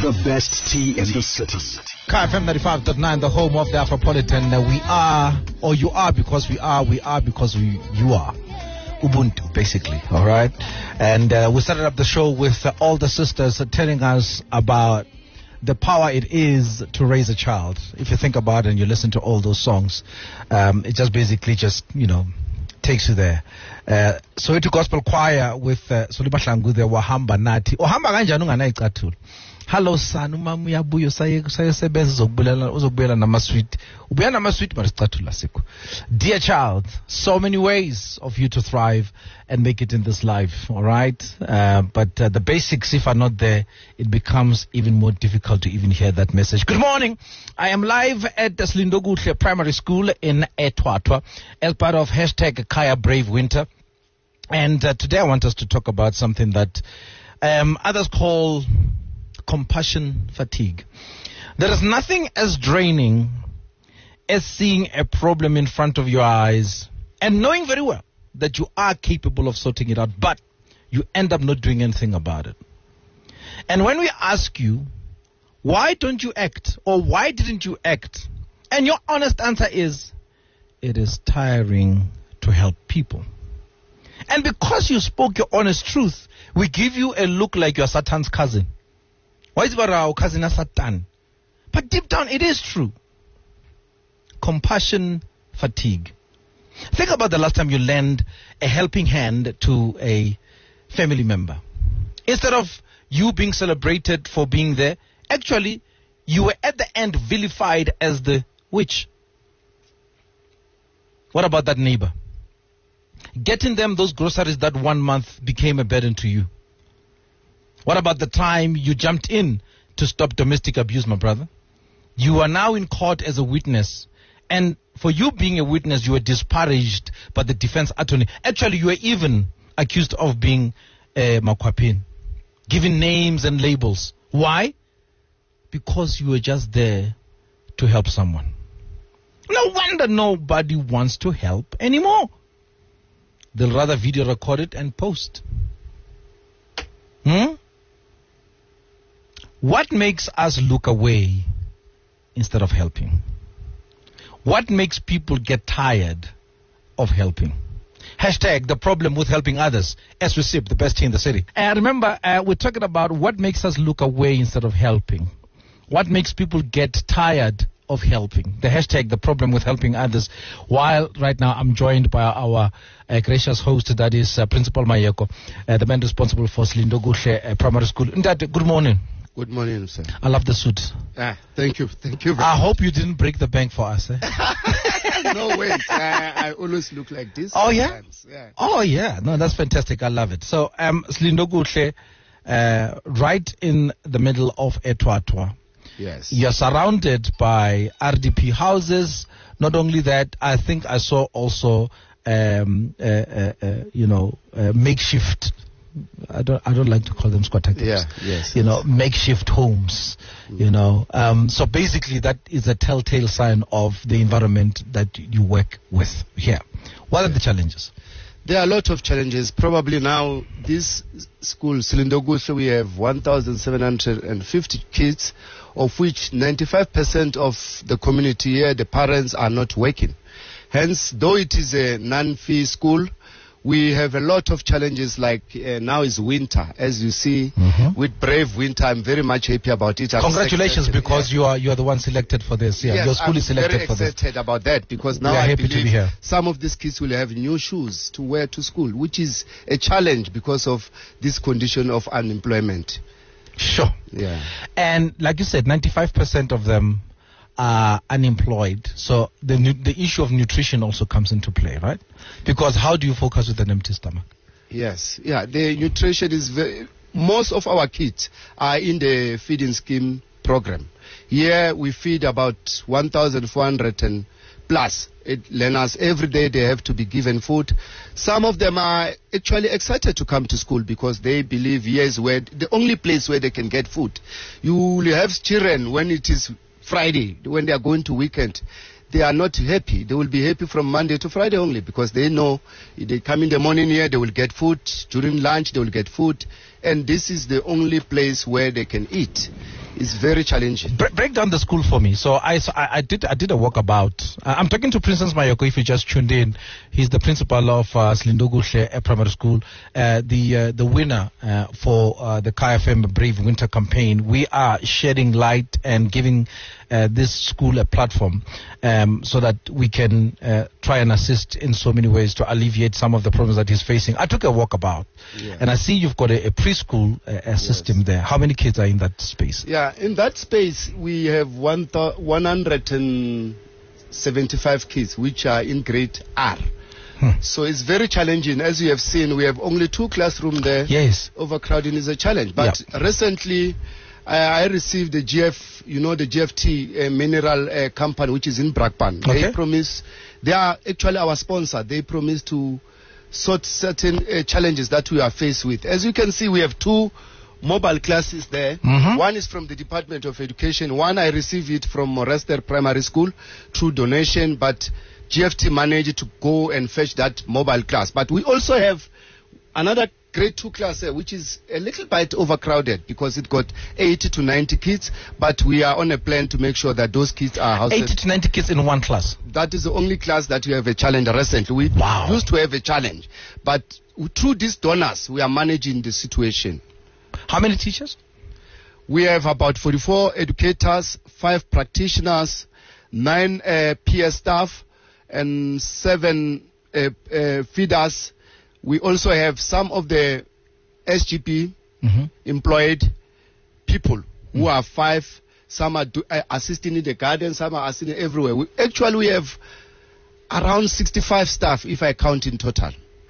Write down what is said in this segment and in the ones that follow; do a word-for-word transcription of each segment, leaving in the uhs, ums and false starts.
The best tea in the city. K F M ninety-five point nine, the home of the Afropolitan. Uh, we are, or you are because we are, we are because we, you are. Ubuntu, basically, all right? And uh, we started up the show with uh, all the sisters uh, telling us about the power it is to raise a child. If you think about it and you listen to all those songs, um, it just basically just, you know, takes you there. Uh, so it's a gospel choir with uh, Soliba Hlangu there, Wahamba Nati. Ohamba kanjani unganayi icathulo. Hello son, umama uyabuya sayesebenza uzokubuyela uzokubuyela namasweet. Ubuya namasweet but isicathulo asikho. Dear child, so many ways of you to thrive and make it in this life, all right? Uh, but uh, the basics, if are not there, it becomes even more difficult to even hear that message. Good morning. I am live at the Slindoguhle Primary School in eThwathwa as part of hashtag Kaya Brave Winter. And uh, today I want us to talk about something that um, others call compassion fatigue. There is nothing as draining as seeing a problem in front of your eyes and knowing very well that you are capable of sorting it out, but you end up not doing anything about it. And when we ask you, why don't you act, or why didn't you act? And your honest answer is, it is tiring to help people. And because you spoke your honest truth, we give you a look like you're Satan's cousin. Why is our cousin a Satan? But deep down, it is true. Compassion fatigue. Think about the last time you lent a helping hand to a family member. Instead of you being celebrated for being there, actually, you were at the end vilified as the witch. What about that neighbor? Getting them those groceries that one month became a burden to you. What about the time you jumped in to stop domestic abuse, my brother? You are now in court as a witness. And for you being a witness, you were disparaged by the defense attorney. Actually, you were even accused of being a makwapin, given names and labels. Why? Because you were just there to help someone. No wonder nobody wants to help anymore. They'll rather video record it and post. Hmm? What makes us look away instead of helping? What makes people get tired of helping? Hashtag the problem with helping others. S R C I P, the best tea in the city. And remember, uh, we're talking about what makes us look away instead of helping. What makes people get tired of helping? The hashtag the problem with helping others. While right now I'm joined by our uh, gracious host, that is uh, Principal Mayeko, uh, the man responsible for Slindoguhle uh, Primary School. Ndade, good morning. Good morning, sir. I love the suit. Ah, thank you. Thank you very I much. hope you didn't break the bank for us. Eh? No, wait. I, I always look like this. Oh, yeah? yeah? Oh, yeah. No, that's fantastic. I love it. So, um, Slindoguhle, uh, right in the middle of eThwathwa. Yes. You're surrounded by R D P houses. Not only that, I think I saw also, um, uh, uh, uh, you know, uh, makeshift. I don't. I don't like to call them squatter camps. Yeah. Yes. You yes. know, makeshift homes. Mm. You know. Um, so basically, that is a telltale sign of the environment that you work with here. What yeah. are the challenges? There are a lot of challenges. Probably now, this school, Slindoguhle, we have one thousand seven hundred fifty kids, of which ninety-five percent of the community here, the parents are not working. Hence, though it is a non-fee school, we have a lot of challenges, like uh, now is winter. As you see, mm-hmm. with Brave Winter, I'm very much happy about it. I'm Congratulations, excited, because yeah. you are you are the one selected for this. Yeah, yes, your school I'm is selected very for this. excited about that, because now we are I happy believe to be here. Some of these kids will have new shoes to wear to school, which is a challenge because of this condition of unemployment. Sure. Yeah. And like you said, ninety-five percent of them are unemployed. So the the issue of nutrition also comes into play, right? Because how do you focus with an empty stomach? Yes. Yeah. The nutrition is very... Most of our kids are in the feeding scheme program. Here we feed about one thousand four hundred and plus it, learners. Every day they have to be given food. Some of them are actually excited to come to school because they believe here is where the only place where they can get food. You will have children when it is Friday, when they are going to weekend. They are not happy. They will be happy from Monday to Friday only, because they know they come in the morning here, they will get food. During lunch, they will get food. And this is the only place where they can eat. is very challenging. Bre- break down the school for me. So I, so I, I did I did a walkabout. Uh, I'm talking to Princess Mayoko. If you just tuned in, he's the principal of uh, Slindoguhle Primary School, uh, the uh, the winner uh, for uh, the K F M Brave Winter Campaign. We are shedding light and giving uh, this school a platform um, so that we can uh, try and assist in so many ways to alleviate some of the problems that he's facing. I took a walkabout, Yeah. and I see you've got a, a preschool uh, a system there. How many kids are in that space? Yeah, in that space we have one th- one hundred seventy-five kids which are in grade R. Hmm. So it's very challenging. As you have seen, we have only two classrooms there. Yes. Overcrowding is a challenge. But recently, I, I received the G F, you know, the G F T uh, mineral uh, company, which is in Brakpan. Okay. They promise, they are actually our sponsor. They promise to sort certain uh, challenges that we are faced with. As you can see, we have two mobile classes there. Mhm. One is from the Department of Education. One I received it from Morester Primary School through donation, but G F T managed to go and fetch that mobile class. But we also have another grade two class there, which is a little bit overcrowded because it got eighty to ninety kids, but we are on a plan to make sure that those kids are housed. eighty to ninety kids in one class. That is the only class that we have a challenge recently. We Wow. used to have a challenge, but through these donors, we are managing the situation. How many teachers? We have about forty-four educators, five practitioners, nine uh, P S staff, and seven uh, uh, feeders. We also have some of the S G P Mhm. employed people who are five. Some are do, uh, assisting in the garden, some are assisting everywhere. We, actually, we have around sixty-five staff, if I count in total.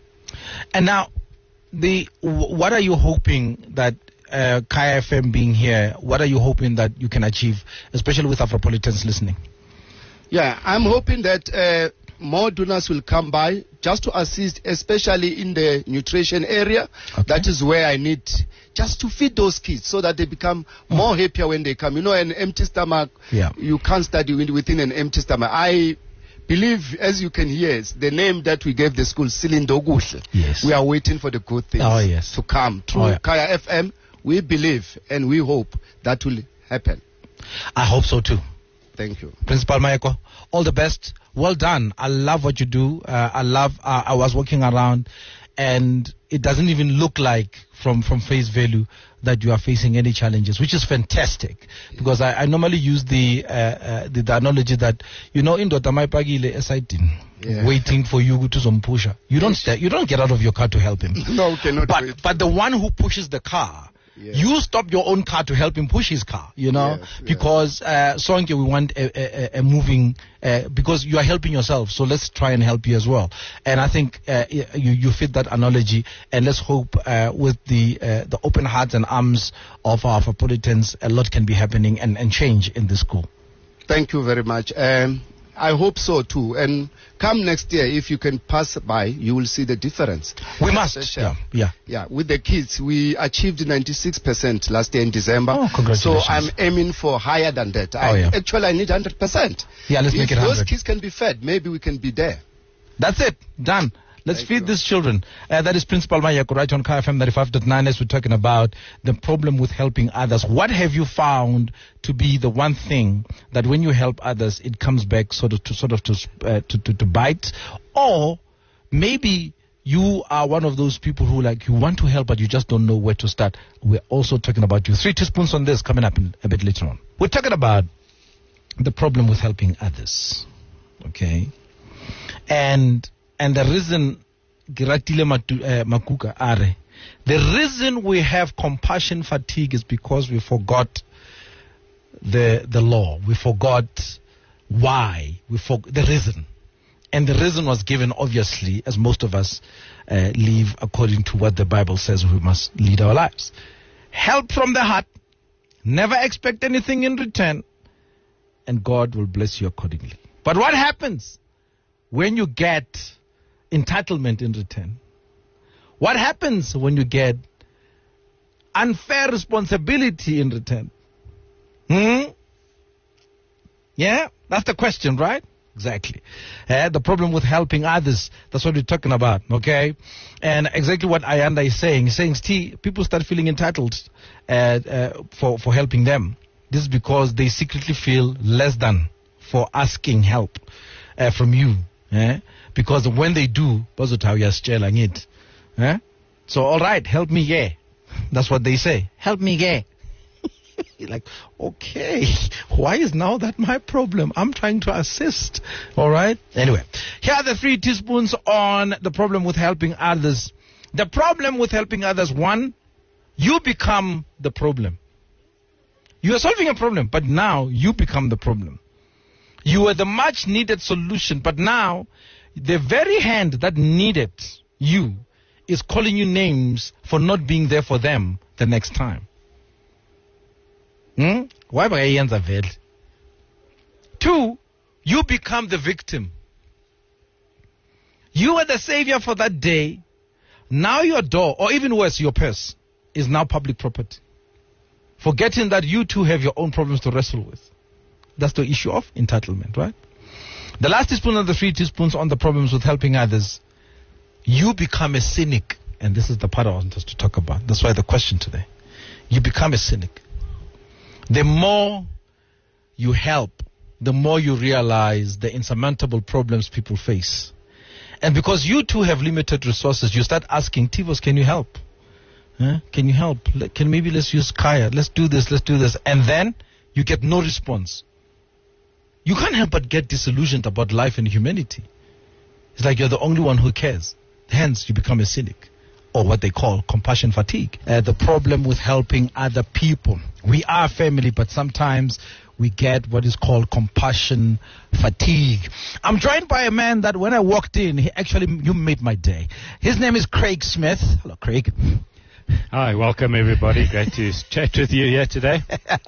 And now, the wh- what are you hoping that uh, K F M being here, what are you hoping that you can achieve, especially with Afropolitans listening? Yeah, I'm hoping that uh, more donors will come by just to assist, especially in the nutrition area. Okay. That is where I need just to feed those kids so that they become more happier when they come. You know, an empty stomach, Yeah. you can't study with- within an empty stomach. I believe, as you can hear, it's the name that we gave the school, Silindoguhle. Yes. We are waiting for the good things Oh, yes. to come. Through Oh, yeah. Kaya F M, we believe and we hope that will happen. I hope so too. Thank you. Principal Mayeko, all the best. Well done. I love what you do. Uh, I love, uh, I was walking around and it doesn't even look like from, from face value that you are facing any challenges, which is fantastic. Because I, I normally use the, uh, uh, the, the analogy that, you know, in Dotamaipagile Esaitin, Yeah. waiting for you to some pusher. You don't stay, you don't get out of your car to help him. No, we cannot But, wait. but the one who pushes the car, Yeah. you stop your own car to help him push his car, you know, Yes, yes. because uh, Sonke, we want a, a, a moving, uh, because you are helping yourself, so let's try and help you as well. And I think uh, you, you fit that analogy, and let's hope uh, with the uh, the open hearts and arms of our Afropolitans, a lot can be happening and, and change in the school. Thank you very much. Um, I hope so too. And come next year, if you can pass by, you will see the difference. We must, Sure. yeah, yeah. Yeah, with the kids, we achieved ninety-six percent last year in December. Oh, congratulations. So I'm aiming for higher than that. Oh, I, yeah. Actually, I need one hundred percent. Yeah, let's if make it those one hundred. kids can be fed, maybe we can be there. That's it. Done. Let's Thank feed you. these children. Uh, that is Principal Mayeko right on K F M ninety-five point nine as we're talking about the problem with helping others. What have you found to be the one thing that when you help others, it comes back sort of to sort of to uh, to, to, to bite? Or maybe you are one of those people who like you want to help but you just don't know where to start. We're also talking about you. Three teaspoons on this coming up in, a bit later on. We're talking about the problem with helping others. Okay? And and the reason Giratile Matu- uh, Makuka are the reason we have compassion fatigue is because we forgot the the law. We forgot why. We forgot the reason. And the reason was given obviously as most of us uh, live according to what the Bible says we must lead our lives. Help from the heart. Never expect anything in return. And God will bless you accordingly. But what happens when you get entitlement in return? What happens when you get unfair responsibility in return? Hmm? Yeah, that's the question, right? Exactly. Uh, the problem with helping others, that's what we're talking about, okay? And exactly what Ayanda is saying. He's saying, Steve, people start feeling entitled uh, uh, for, for helping them. This is because they secretly feel less than for asking help uh, from you. Eh? Because when they do, eh? So, all right, help me, yeah. That's what they say. Help me, yeah. You're like, okay, why is now that my problem? I'm trying to assist. All right? Anyway, here are the three teaspoons on the problem with helping others. The problem with helping others, one, you become the problem. You are solving a problem, but now you become the problem. You are the much needed solution, but now the very hand that needed you is calling you names for not being there for them the next time. Hmm? Why Two, you become the victim. You are the savior for that day. Now your door, or even worse, your purse, is now public property. Forgetting that you too have your own problems to wrestle with. That's the issue of entitlement, right? The last teaspoon of the three teaspoons on the problems with helping others. You become a cynic. And this is the part I want us to talk about. That's why the question today. You become a cynic. The more you help, the more you realize the insurmountable problems people face. And because you too have limited resources, you start asking, Tivos, can you help? Huh? Can you help? Can maybe let's use Kaya. Let's do this, let's do this. And then you get no response. You can't help but get disillusioned about life and humanity. It's like you're the only one who cares. Hence, you become a cynic, or what they call compassion fatigue. Uh, the problem with helping other people. We are family, but sometimes we get what is called compassion fatigue. I'm joined by a man that when I walked in, he actually, you made my day. His name is Craig Smith. Hello, Craig. Hi, welcome everybody. Great to chat with you here today.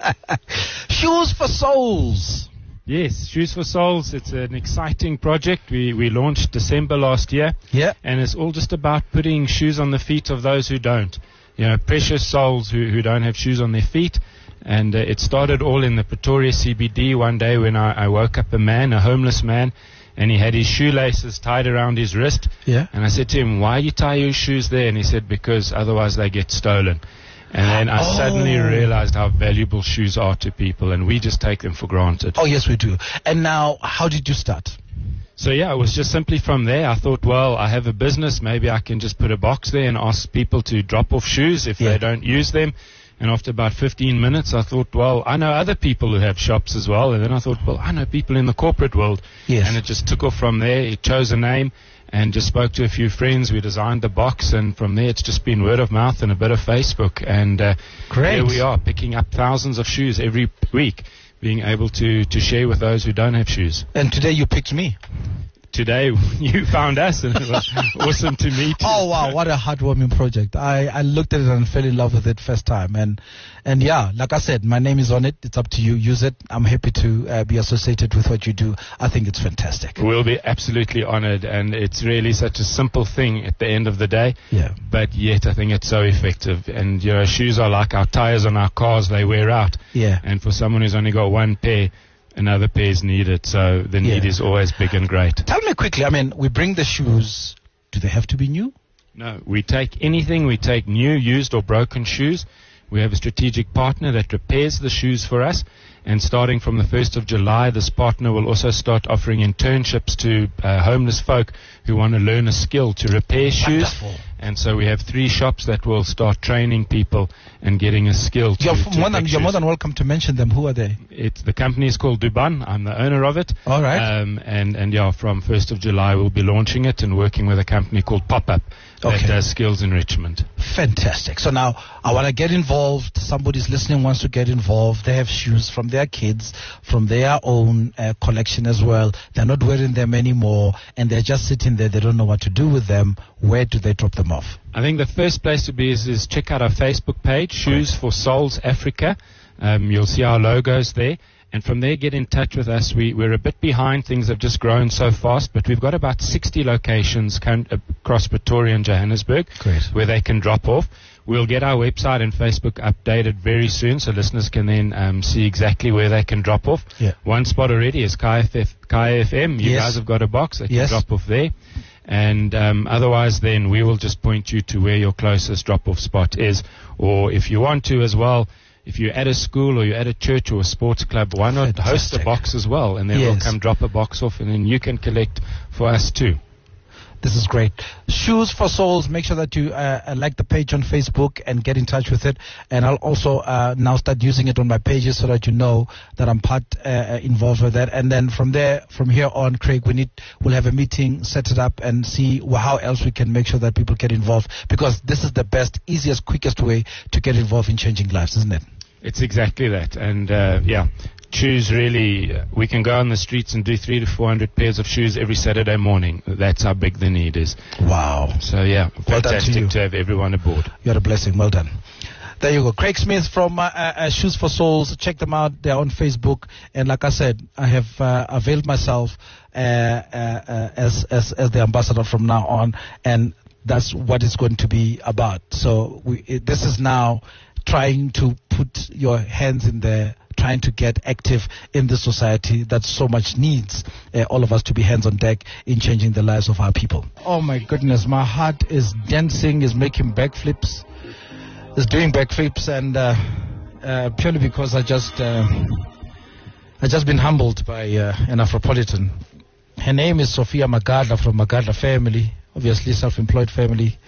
Shoes for Souls. Yes, Shoes for Souls. It's an exciting project. We we launched December last year. Yeah. And it's all just about putting shoes on the feet of those who don't. You know, precious souls who, who don't have shoes on their feet. And uh, it started all in the Pretoria C B D one day when I, I woke up a man, a homeless man, and he had his shoelaces tied around his wrist. Yeah. And I said to him, why you tie your shoes there? And he said, because otherwise they get stolen. And then I oh. suddenly realized how valuable shoes are to people, and we just take them for granted. Oh, yes, we do. And now, how did you start? So, yeah, it was just simply from there. I thought, well, I have a business. Maybe I can just put a box there and ask people to drop off shoes if yeah. they don't use them. And after about fifteen minutes, I thought, well, I know other people who have shops as well. And then I thought, well, I know people in the corporate world. Yes. And it just took off from there. It chose a name and just spoke to a few friends. We designed the box. And from there, it's just been word of mouth and a bit of Facebook. And uh, Great. Here we are, picking up thousands of shoes every week, being able to, to share with those who don't have shoes. And today you picked me. Today you found us, and it was awesome to meet you. Oh wow, what a heartwarming project. I, I looked at it and fell in love with it first time. And and yeah, like I said, my name is on it. It's up to you. Use it. I'm happy to uh, be associated with what you do. I think it's fantastic. We'll be absolutely honored, and it's really such a simple thing at the end of the day. Yeah. But yet I think it's so effective. And you know, shoes are like our tires on our cars. They wear out. Yeah. And for someone who's only got one pair, another pair is needed, so the need yeah. is always big and great. Tell me quickly, I mean, we bring the shoes. Do they have to be new? No, we take anything. We take new, used, or broken shoes. We have a strategic partner that repairs the shoes for us. And starting from the first of July, this partner will also start offering internships to uh, homeless folk who want to learn a skill to repair shoes. Wonderful. And so we have three shops that will start training people and getting a skill to, You're, to more than, fix you're more shoes. than welcome to mention them. Who are they? It's, the company is called Duban. I'm the owner of it. All right. Um, and, and yeah, from first of July we'll be launching it and working with a company called Pop-Up that Okay. does skills enrichment. Fantastic. So now I want to get involved. Somebody's listening wants to get involved. They have shoes from their kids, from their own uh, collection as well. They're not wearing them anymore, and they're just sitting there. They don't know what to do with them. Where do they drop them off? I think the first place to be is, is check out our Facebook page, Shoes for Souls Africa. Um, you'll see our logos there. And from there, get in touch with us. We, we're a bit behind. Things have just grown so fast, but we've got about sixty locations con- across Pretoria and Johannesburg Great. where they can drop off. We'll get our website and Facebook updated very soon, so listeners can then um, see exactly where they can drop off. Yeah. One spot already is K F F, K F M. You Yes. guys have got a box. They can Yes. drop off there. And um, otherwise, then we will just point you to where your closest drop-off spot is. Or if you want to as well, if you're at a school or you're at a church or a sports club, why not host a box as well? And then Yes. we'll come drop a box off, and then you can collect for us too. This is great. Shoes for Souls. Make sure that you uh, like the page on Facebook and get in touch with it. And I'll also uh, now start using it on my pages so that you know that I'm part uh, involved with that. And then from there, from here on, Craig, we need we'll have a meeting, set it up, and see wh- how else we can make sure that people get involved. Because this is the best, easiest, quickest way to get involved in changing lives, isn't it? It's exactly that. And uh, yeah, shoes really, uh, we can go on the streets and do three to four hundred pairs of shoes every Saturday morning. That's how big the need is. Wow. So yeah, Well done to fantastic you. to have everyone aboard. You're a blessing. Well done. There you go. Craig Smith from uh, uh, uh, Shoes for Souls. Check them out. They're on Facebook. And like I said, I have uh, availed myself uh, uh, uh, as, as as the ambassador from now on. And that's what it's going to be about. So we, it, this is now trying to put your hands in there, trying to get active in the society that so much needs uh, all of us to be hands on deck in changing the lives of our people. Oh my goodness, my heart is dancing, is making backflips, is doing backflips, and uh, uh, purely because I just uh, I just been humbled by uh, an Afropolitan. Her name is Sophia Magadla from Magadla family, obviously self-employed family.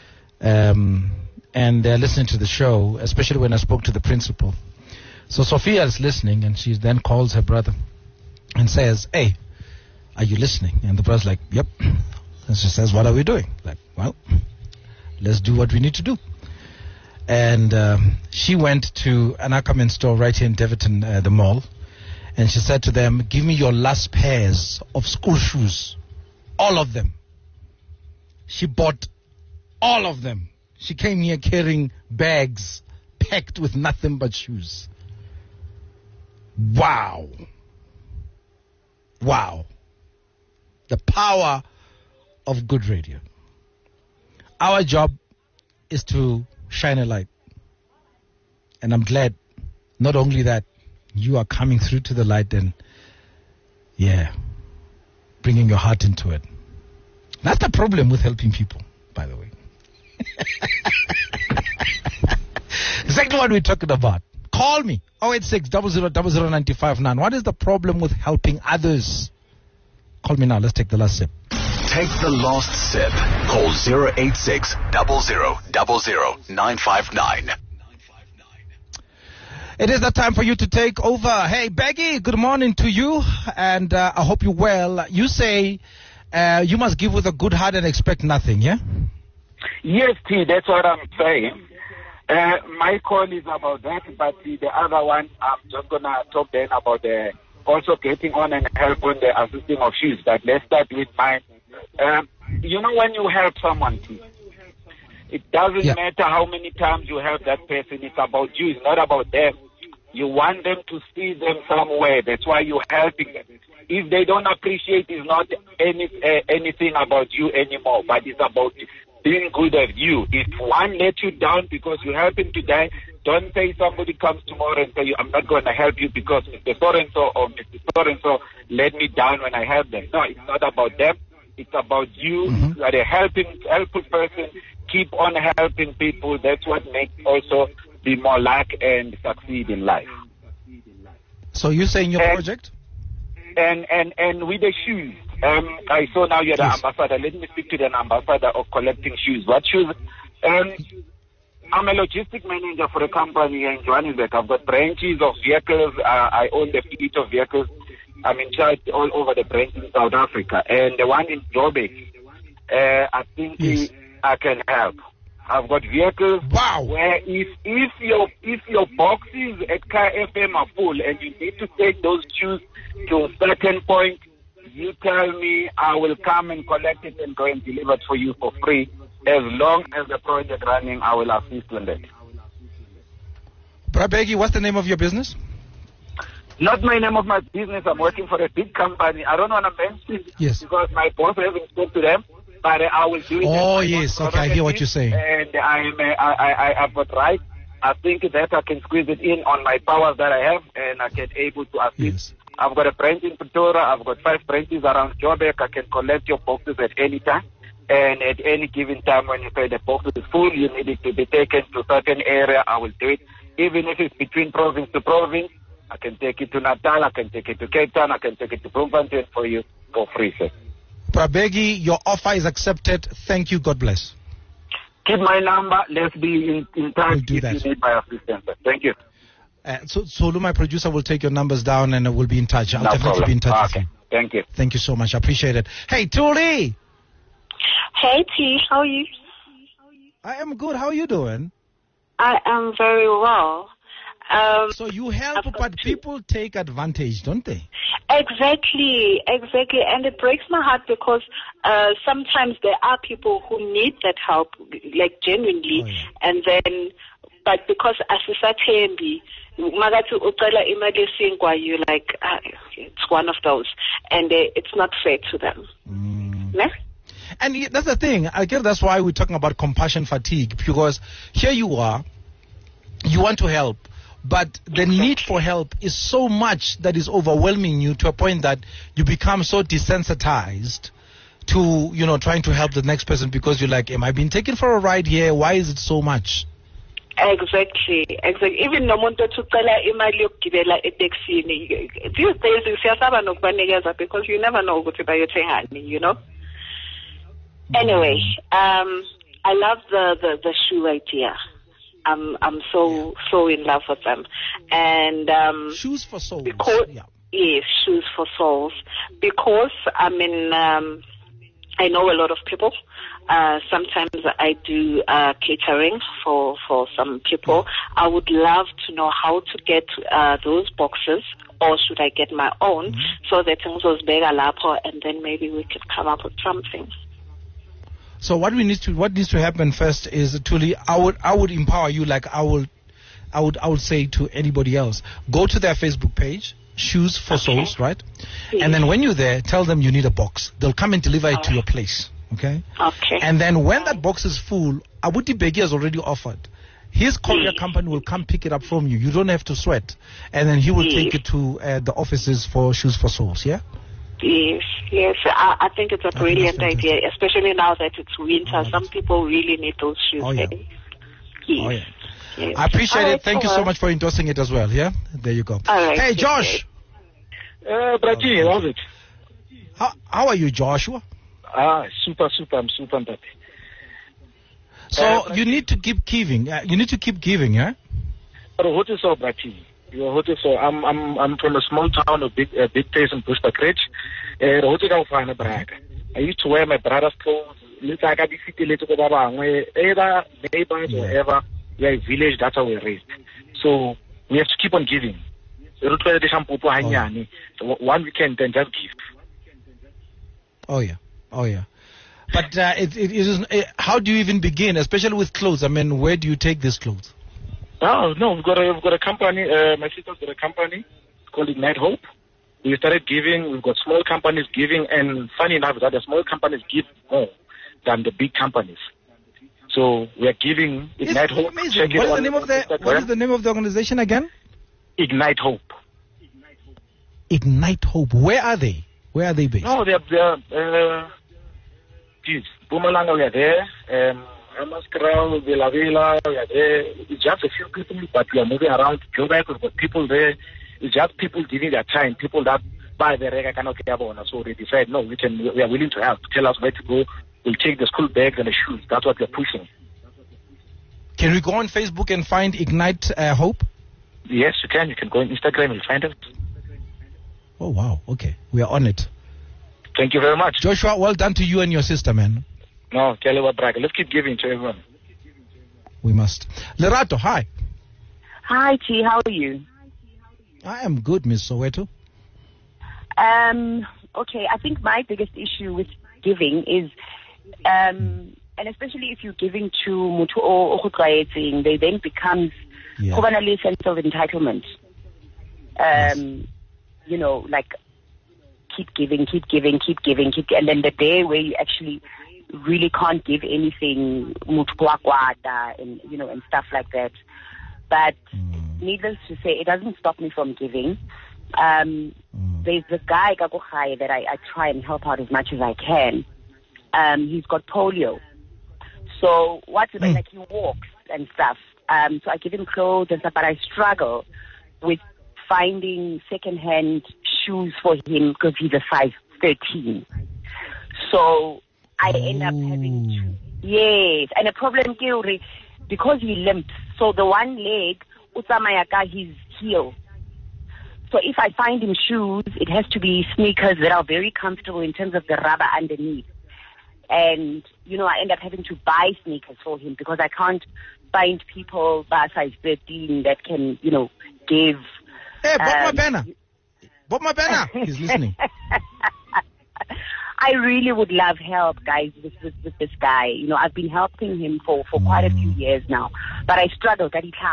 Um, and they're listening to the show, especially when I spoke to the principal. So Sophia is listening, and she then calls her brother and says, "Hey, are you listening?" And the brother's like, "Yep." And she says, "What are we doing?" Like, "Well, let's do what we need to do." And um, she went to an Ackerman store right here in Deverton, uh, the mall, and she said to them, "Give me your last pairs of school shoes, all of them." She bought all of them. She came here carrying bags packed with nothing but shoes. Wow. Wow. The power of good radio. Our job is to shine a light. And I'm glad not only that, you are coming through to the light and, yeah, bringing your heart into it. That's the problem with helping people, by the way. Exactly what we're talking about. Call me, oh eight six, zero zero zero zero nine five nine. What is the problem with helping others? Call me now. Let's take the last sip. Take the last sip. Call zero eight six, zero zero zero zero nine five nine. It is the time for you to take over. Hey, Baggy, good morning to you, and uh, I hope you're well. You say uh, you must give with a good heart and expect nothing, yeah? Yes, T, that's what I'm saying. Uh, my call is about that, but the, the other one, I'm just going to talk then about the also getting on and help on the assisting of shoes. But let's start with mine. Um, you know, when you help someone, T, it doesn't Yeah. matter how many times you help that person. It's about you. It's not about them. You want them to see them somewhere. That's why you're helping them. If they don't appreciate, it's not any uh, anything about you anymore, but it's about being good at you. If one let you down because you help him today, don't say somebody comes tomorrow and say, I'm not going to help you because Mister So-and-so or Mister So-and-so let me down when I help them. No, it's not about them. It's about you. Mm-hmm. You are a helping, helpful person. Keep on helping people. That's what makes also be more luck and succeed in life. So you're saying your And- project? And and and with the shoes, um, I saw now you're the Yes. ambassador. Let me speak to the ambassador of collecting shoes. What shoes? Um, I'm a logistic manager for a company here in Johannesburg. I've got branches of vehicles. Uh, I own the fleet of vehicles. I'm in charge all over the branches in South Africa. And the one in Joburg, uh, I think Yes. I can help. I've got vehicles Wow. where if if your if your boxes at Car F M are full and you need to take those shoes to a certain point, you tell me, I will come and collect it and go and deliver it for you for free. As long as the project running, I will assist on that. Brabegi, what's the name of your business? Not my name of my business. I'm working for a big company. I don't want to mention it Yes. because my boss hasn't spoken to them. But I will do it. Oh, as my yes. own Okay, I hear what prerogative, you're saying. And I'm, uh, I, I, I've got rights. I think that I can squeeze it in on my powers that I have, and I can able to assist. Yes. I've got a branch in Pretoria. I've got five branches around Joburg. I can collect your boxes at any time. And at any given time when you say the box is full, you need it to be taken to a certain area, I will do it. even if it's between province to province. I can take it to Natal, I can take it to Cape Town, I can take it to Bloemfontein for you for free, sir. Brabegi, your offer is accepted. Thank you. God bless. Keep my number. Let's be in, in touch We'll do if that. you need my assistance. Sir. Thank you. Uh, so, Solu, my producer, will take your numbers down and uh, we'll be in touch. I'll No definitely problem. be in touch Okay. with you. Thank you. Thank you so much. I appreciate it. Hey, Tuli. Hey T, how are you? I am good. How are you doing? I am very well. Um, So you help, I've got but two. people take advantage, don't they? Exactly, exactly, and it breaks my heart because uh, sometimes there are people who need that help, like genuinely, Oh, yeah. and then, but because asisathembi, magathi ucela imali esinkwa, you like, ah, it's one of those, and uh, it's not fair to them. Mm. Ne? And y- that's the thing. I guess that's why we're talking about compassion fatigue, because here you are, you want to help, but the need for help is so much that is overwhelming you to a point that you become so desensitized to, you know, trying to help the next person because you're like, am I being taken for a ride here? Why is it so much? Exactly, exactly. Even nomuntu othukela imali yokugibela eTaxini. These days siyasaba nokubanikeza because you never know ukuthi bayothengani, you know. Anyway, um, I love the, the, the shoe idea. I'm I'm so so in love with them, and um, Shoes for souls. because Yeah. yes, shoes for souls. Because I mean, um, I know a lot of people. Uh, sometimes I do uh, catering for for some people. I would love to know how to get uh, those boxes, or should I get my own, so that things was bigger lapho, and then maybe we could come up with something. So what we need to what needs to happen first is Tuli, I would I would empower you like I would I would I would say to anybody else. Go to their Facebook page, Shoes for Okay. Souls, right? Yes. And then when you're there, tell them you need a box. They'll come and deliver it to Alright. your place. Okay? Okay. And then when that box is full, Abuti Begi has already offered. His courier Yes. company will come pick it up from you. You don't have to sweat. And then he will Yes. take it to uh, the offices for Shoes for Souls, yeah? Yes, yes. I, I think it's a think brilliant that's idea, especially now that it's winter. Oh, Some that's- people really need those shoes. Oh, yeah. eh? Yes. Oh, yeah. Yes. I appreciate All it. right, Thank you all so right. much for endorsing it as well, yeah? There you go. All right, Hey, okay. Josh. Uh, Brati, how's it? How, how are you, Joshua? Ah, super, super, I'm super happy. So Uh, you need to keep giving. Uh, you need to keep giving, yeah? But what is so, Brati? You're what is so? I'm, I'm, I'm from a small town, a big, a big place in Bushbuckridge. Uh, what is our brag? I used to wear my brother's clothes. Little I got the city, little go either neighbors or Yeah. ever. We are a village. That's how we're raised. So we have to keep on giving. So one weekend, then just give. Oh yeah, oh yeah. But uh, it, it is. Uh, how do you even begin, especially with clothes? I mean, where do you take these clothes? No, no, we've got a, we've got a company. Uh, my sister's got a company called Ignite Hope. We started giving. We've got small companies giving, and funny enough, that the small companies give more than the big companies. So we are giving Ignite It's Hope. amazing. Check it What is the on name of the Instagram. What is the name of the organization again? Ignite Hope. Ignite Hope. Where are they? Where are they based? No, they're they're. Uh, geez, Bumalanga, we are there. Um, Amaskral, Villa Villa, we are there. It's just a few people, but we are moving around. Joburg, we've got people there. It's just people giving their time. People that buy the rega cannot get on. So they decide, no, we can. We are willing to help. Tell us where to go. We'll take the school bags and the shoes. That's what we're pushing. Can we go on Facebook and find Ignite uh, Hope? Yes, you can. You can go on Instagram. You'll find it. Oh wow. Okay, we are on it. Thank you very much. Joshua, well done to you and your sister, man. No, Kelewa Braga. Let's keep giving to everyone. We must. Lerato, hi. Hi, T. How are you? I am good, Miss Soweto. Um, okay, I think my biggest issue with giving is, um, and especially if you're giving to mutu o okhutlwaetseng, they then becomes Yeah. go bana le sense of entitlement. Um, you know, like keep giving, keep giving, keep giving, keep, and then the day where you actually really can't give anything, mutu kwa kwata, and you know, and stuff like that. But Mm. needless to say, it doesn't stop me from giving. Um, Mm. there's a guy, Gagochai, that I, I try and help out as much as I can. Um, he's got polio. So what's it Mm. like? He walks and stuff. Um, so I give him clothes and stuff, but I struggle with finding second-hand shoes for him because he's a size thirteen. So I end up having to, yes, and the problem is because he limps, so the one leg, utamayaka his heel. So if I find him shoes, it has to be sneakers that are very comfortable in terms of the rubber underneath. And, you know, I end up having to buy sneakers for him because I can't find people by size thirteen that can, you know, give. Hey, Bob um, my banner. Bob my banner. He's listening. I really would love help, guys, with, with, with this guy. You know, I've been helping him for, for quite a few years now. But I struggle.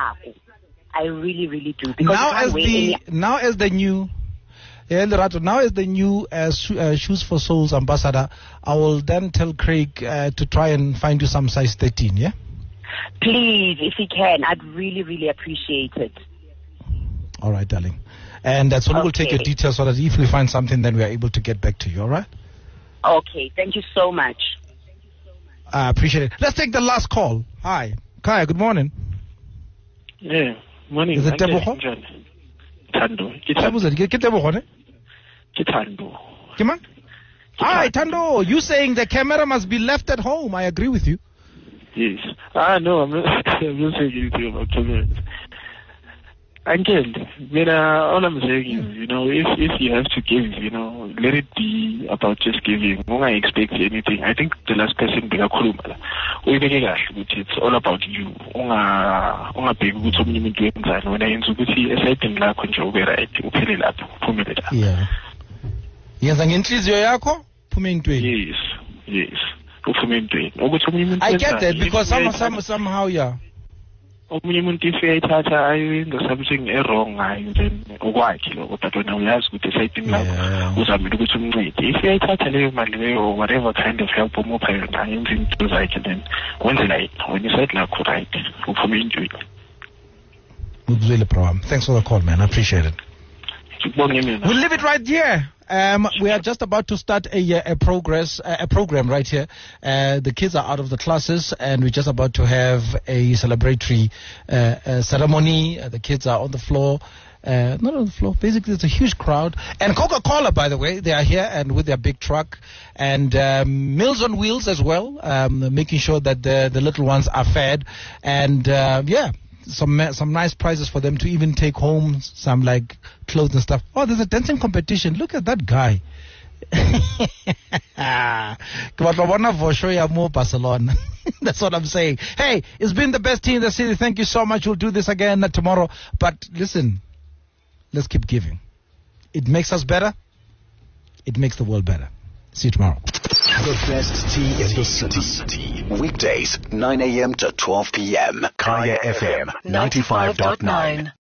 I really, really do. Because Now as the any- now as the new yeah, Lerato, now as the new uh, sho- uh, Shoes for Souls ambassador, I will then tell Craig uh, to try and find you some size thirteen, yeah? Please, if he can, I'd really, really appreciate it. All right, darling. And that's when we'll take your Okay. details so that if we find something, then we are able to get back to you, all right? Okay, thank you so much. I appreciate it. Let's take the last call. Hi. Kaya, good morning. Yeah, morning. Is it Uncle, Tebogo? njani? Thando. Ke Ke Thando. Ke- ke Tebogo, ne? Ke Thando. Ke mang? Hi, Tando. You saying the camera must be left at home. I agree with you. Yes. Ah, no, I'm not, I'm not saying anything about cameras. Uncle, but, uh, all I'm saying is, you know, if if you have to give, you know, let it be about just giving. Won't I expect anything? I think the last person, Bekakulumala, it's all about you. Unga unga big ukuthi omunye umuntu wenzani wena yenza ukuthi esayidini lakho nje ube right uphele lapho uphumelele lapho. Yeah. Yenza ngenhliziyo yakho, phume entweni. Yes, yes. Uphume entweni. Ukuthi omunye umuntu I get wenzani, that because if some, uyayithatha- some, somehow, yeah. omunye umuntu if uyayithatha ayenza something e-wrong ngayo then okwakhe lokho but wena uyazi ukuthi esayidini lakho uzamile ukuthi umncede. If uyayithatha leyo mali leyo or whatever kind of help umupha yona yenza into zakhe then wenzela yena wena isayidi lakho right uphume entweni. Ngikuzwile, bro. Thanks for the call, man. I appreciate it. Ngikubonge mina. We'll leave it right here. Um, we are just about to start a, uh, a progress, uh, a program right here. Uh, the kids are out of the classes, and we're just about to have a celebratory uh, uh, ceremony. Uh, the kids are on the floor. Uh, not on the floor. Basically, it's a huge crowd. And Coca-Cola, by the way, they are here and with their big truck. And um, Meals on Wheels as well, um, making sure that the, the little ones are fed. And, uh, yeah. Some ma- some nice prizes for them to even take home, some like clothes and stuff. Oh, there's a dancing competition. Look at that guy. Barcelona. That's what I'm saying. Hey, it's been the best team in the city. Thank you so much. We'll do this again tomorrow. But listen, let's keep giving. It makes us better. It makes the world better. See you tomorrow. The best tea in the city. Weekdays, nine a.m. to twelve p.m. Kaya F M ninety-five point nine.